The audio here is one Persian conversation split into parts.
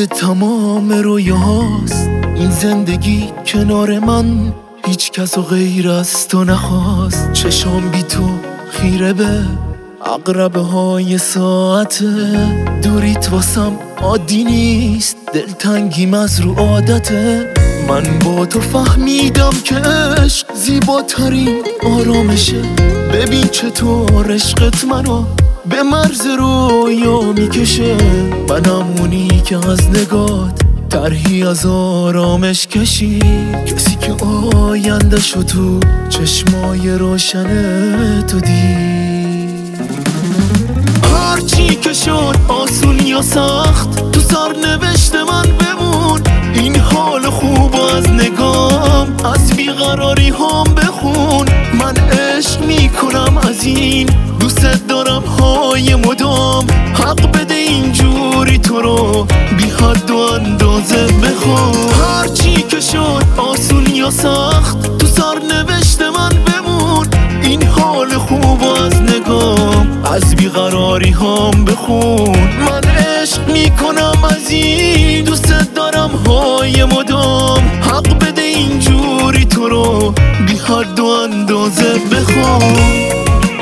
دیگه تمام رویاست این زندگی کنار من، هیچ کس و غیر از تو نخواست. چشام بی تو خیره به عقربه های ساعته، دوریت واسم عادی نیست، دلتنگیم از رو عادته. من با تو فهمیدم که عشق زیباترین آرامشه. ببین چطور عشقت منو به مرز رویا میکشه. من همونی که از نگات طرحی از آرامش کشی، کسی که آینده‌شو تو چشمای روشن تو دید. هرچی که شد آسون یا سخت تو سرنوشت من بمون. این حال خوب از نگام از بیقراری هم بخون. من عشق میکنم از این دوست دارم های مدام. حق بده اینجوری تو رو بی حد و اندازه بخوام. هرچی که شد آسون یا سخت تو سرنوشت من بمون. این حال خوب از نگام از بیقراری هم بخون. من عشق میکنم از این دوست دارم های مدام. حق بده اینجوری تو رو بی حد و اندازه بخوام.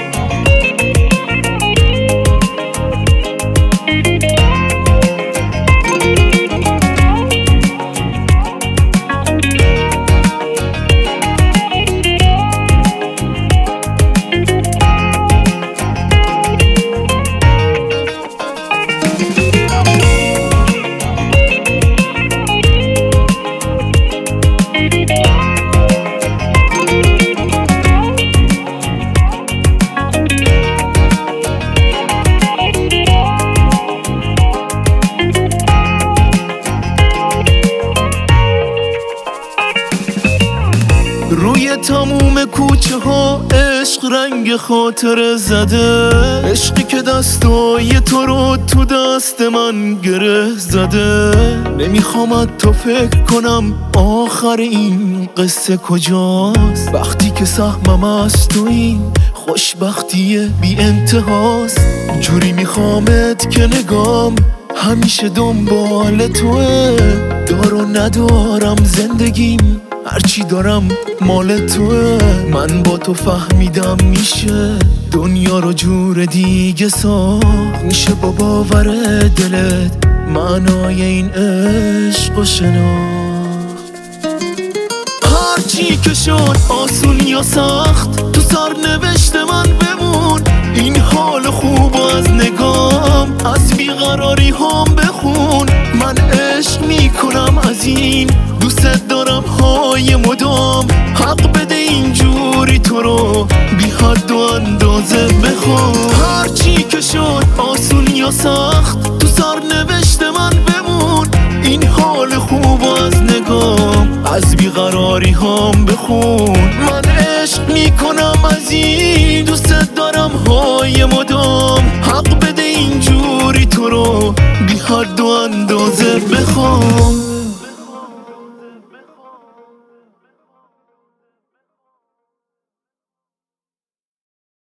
روی تموم کوچه ها عشق رنگ خاطره زده. عشقی که دستای تو رو تو دست من گره زده. نمیخوام تو فکر کنم آخر این قصه کجاست. وقتی که سهمم از تو این خوشبختی بی انتهاست. جوری میخوامت که نگام همیشه دنبال توه. دار و ندارم زندگیم هرچی دارم مال توه. من با تو فهمیدم میشه دنیا رو جور دیگه ساخت. میشه با باور دلت معنای این عشق و شناخت. هرچی که شد آسون یا سخت تو سرنوشت من بمون. این حال خوب از نگام از بیقراری هم بخون. من عشق میکنم از این دوست دارم های مدام. حق بده اینجوری تو رو بی حد و اندازه بخوام. هرچی که شد آسون یا سخت تو سرنوشت من بمون. این حال خوب از نگام از بیقراری هم بخون. من عشق میکنم از این دوست دارم های مدام. حق بده اینجوری تو رو بی حد و اندازه بخوام.